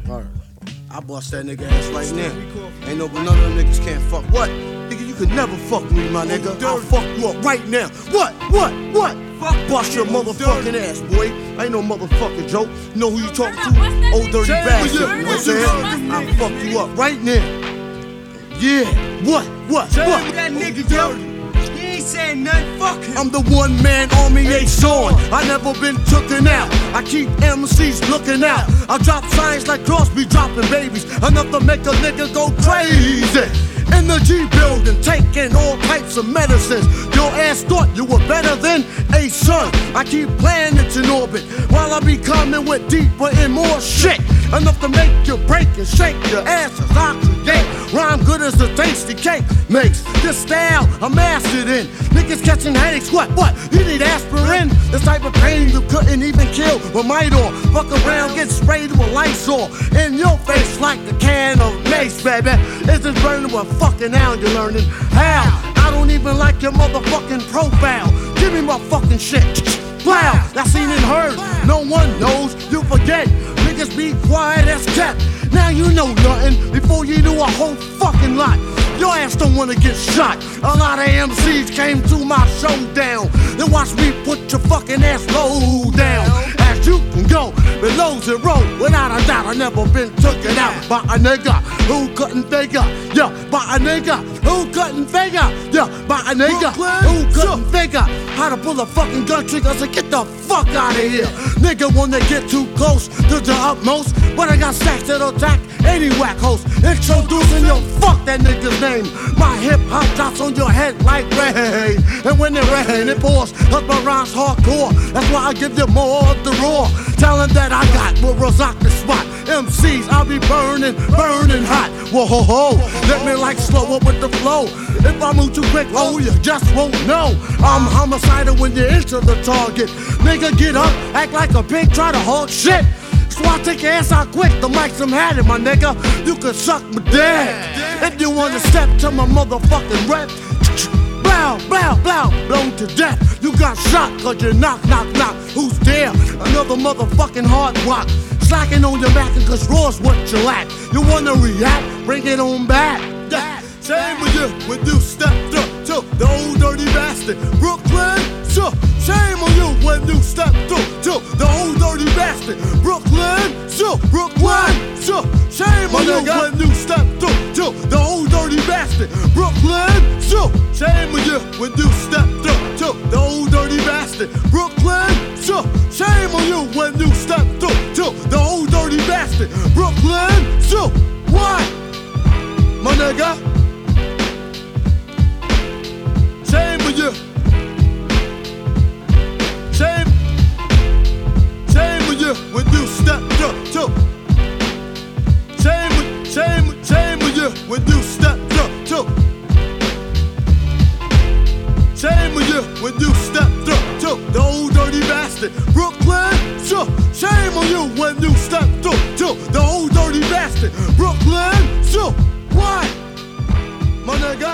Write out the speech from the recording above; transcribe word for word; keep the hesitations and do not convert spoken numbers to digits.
Alright. I bust that nigga ass right now. Ain't no, none of them niggas can't fuck. What? Nigga, you could never fuck me, my nigga. I'll fuck you up right now. What? What? What? Fuck, bust your motherfucking ass, boy. I ain't no motherfucking joke. You know who you talking to? Old dirty bastard. You know what I'm saying? I'll fuck you up right now. Yeah. What? What? What? That nigga dirty. He ain't saying nothing, fuck him. I'm the one man army, ain't showing. I never been tooken out. I keep M Cs looking out. I drop signs like Crosby dropping babies, enough to make a nigga go crazy. In the G building, taking all types of medicines. Your ass thought you were better than a son. I keep planets in orbit while I be coming with deeper and more shit. Enough to make you break and shake your asses. I create rhyme good as a tasty cake makes. This style I'm mastered in. Niggas catching headaches, what, what? You need aspirin? This type of pain you couldn't even kill with might on. Fuck around, get sprayed with Lysol in your face like a can of mace, baby. Is it burning with fucking now you're learning how? I don't even like your motherfucking profile. Give me my fucking shit. Wow, that's seen and heard. No one knows, you forget. Niggas be quiet as cat. Now you know nothing before you do a whole fucking lot. Your ass don't wanna get shot. A lot of M Cs came to my showdown. Then watch me put your fucking ass low down. As you can go below zero, without a doubt, I never been taken out by a nigga who couldn't figure. Yeah, by a nigga who couldn't figure. Yeah, by a nigga who couldn't figure how to pull a fucking gun trigger. So get the fuck out of here. Nigga wanna get too close to the utmost, but I got stacks that'll attack any whack host. Introducing your fuck that nigga's name. My hip hop drops on your head like rain, and when it rain it pours. Cause my rhymes hardcore. That's why I give you more of the raw talent that I got. Will rock the spot. M Cs I'll be burning, burning hot. Whoa ho ho. Let me like slow up with the flow. If I move too quick, oh you just won't know. I'm homicidal when you enter the target. Nigga get up, act like a pig, try to hog shit. So I take your ass out quick, the mic some had it, my nigga. You can suck my dick. If you wanna step to my motherfucking rep, blow, blow, blow, blown to death. You got shot cause you knock, knock, knock. Who's there? Another motherfucking hard rock. Slacking on your back cause raw's what you lack. You wanna react? Bring it on back. Yeah. Shame with you when you stepped up to the old dirty bastard. Brooklyn, so shame on you when you stepped up to the old dirty bastard. Brooklyn, so Brooklyn, so shame on you when you stepped up to the old dirty bastard. Brooklyn, so shame on you when you stepped up to the old dirty bastard. Brooklyn, so shame on you when you stepped up to the old dirty bastard. Brooklyn, so what, my nigga? Shame on you. Shame, shame on you when you stepped up to. Shame, shame, shame on you when you stepped up to. Shame on you when you stepped up to the old dirty bastard. Brooklyn, so shame on you when you stepped up to the old dirty bastard. Brooklyn, so what, my nigga?